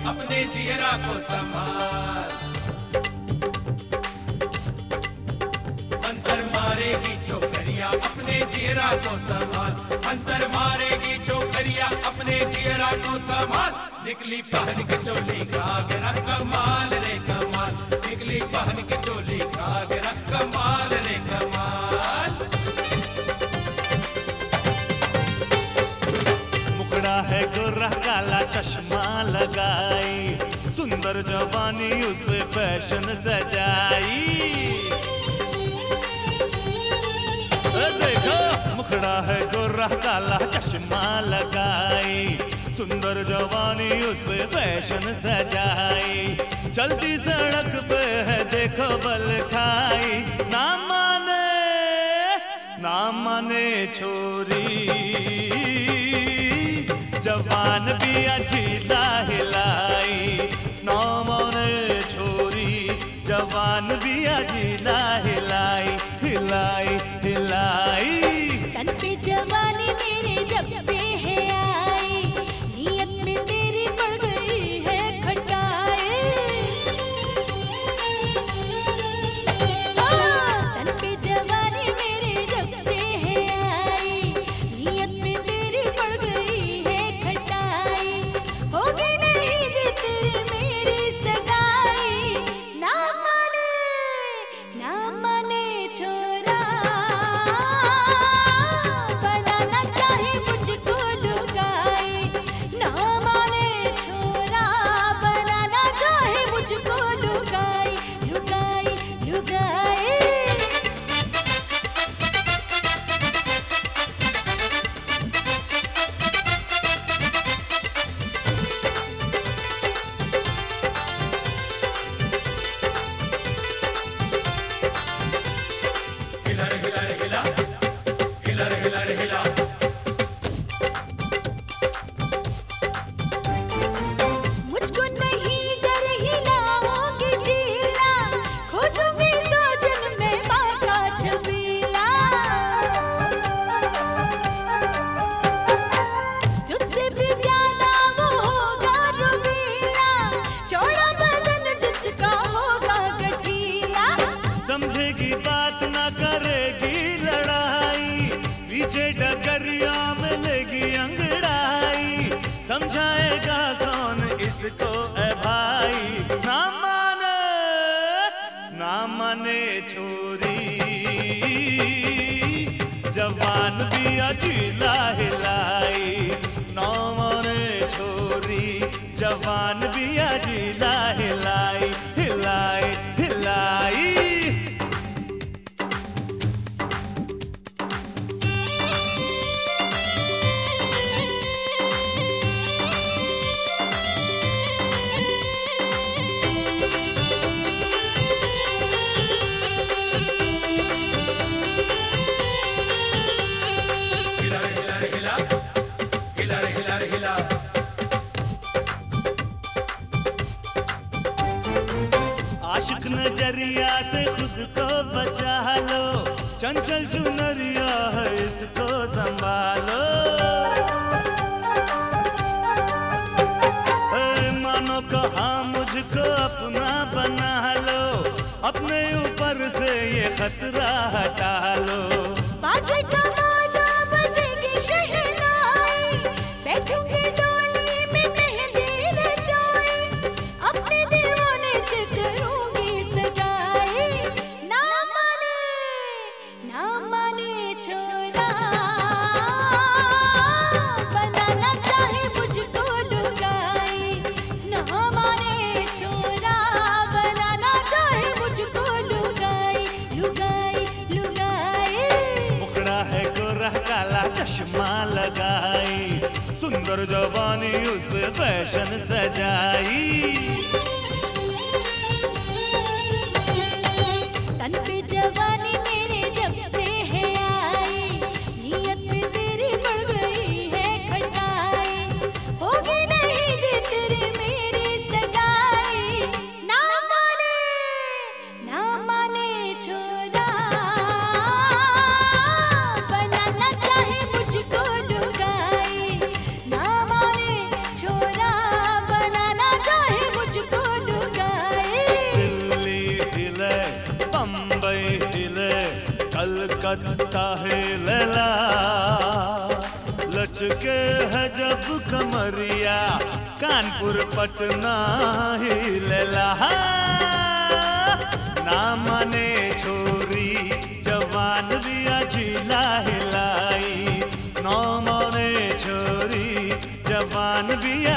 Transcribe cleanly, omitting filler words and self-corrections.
अपने जियरा को संभाल। अंतर मारेगी छोकरिया अपने जियरा को संभाल, अंतर मारेगी छोकरिया अपने जियरा को संभाल। निकली पहन के चोली घाघरा कमाल रे कमाल, निकली पहन के चोली घाघरा कमाल रे कमाल। मुखड़ा है गोरा काला चश्मा लगाई, सुंदर जवानी उस पे फैशन सजाई। देखो मुखड़ा है गोरा काला चश्मा लगाई, सुंदर जवानी उस पे फैशन सजाई। चलती सड़क पे है देखो बल खाई, ना माने छोरी, जवान भी अजीला हिलाई। ना माने छोरी, जवान भी अजीला हिलाई, हिलाई हिलाई। तन पे जवानी मेरे जब से है आई, नियत में तेरी पड़ गई है खटाई। तन पे जवानी मेरे जब से है आई, नियत में तेरी पड़ गई है खटाई। होगी नहीं जी तेरी मेरी सगाई, ना माने छोरा, बनाना चाहे मुझको लुगाई। ना माने छोरा, बनाना चाहे मुझको लुगाई, लुगाई लुगाई। हिला रे हिला रे हिला, हिला रे हिला रे हिला। मुझको नहीं डर हिलाओगी जिला, खोजूंगी सोजन में बाका छबीला। तुझसे भी ज्यादा वो होगा रुबीला, चौड़ा बदन जिसका होगा गठीला। समझेगी बात ना करेगी लड़ाई, पीछे डगरिया में लेगी अंगड़ाई। समझाएगा कौन इसको ए भाई, ना माने छोरी, जवान भी अजीला हिलाई। ना माने छोरी, जवान भी अजीला हिलाई, हिलाई हिलाई। हिला रे हिला रे हिला, हिला रे हिला रे हिला। आशिक नजरिया से खुद को बचा लो, चंचल चुनरिया है इसको संभालो। मानो कहा मुझको अपना बना लो, अपने ऊपर से ये खतरा हटा लो। बाजे का बाजा बजेगी शहनाई, बैठूंगी डोली में मेहंदी रचाई। अपने दीवाने से करूंगी सगाई, ना माने छोरा, बनाना चाहे मुझको लुगाई। ना माने छोरा, बनाना चाहे मुझको लुगाई, लुगाई लुगाई। मुखड़ा है गोरा काला चश्मा लगाई, सुंदर जवानी उस पे फैशन सजाई। तन पे जवानी मेरे जब से है आई, नियत में तेरी पड़ गई है खटाई। होगी नहीं जी तेरी मेरी सगाई, ना माने छोरा, बनाना चाहे मुझको लुगाई। ना माने छोरा, बनाना पटना ही लेला ना माने छोरी जवान बिया जिला हिलाई, ना माने छोरी जवान बिया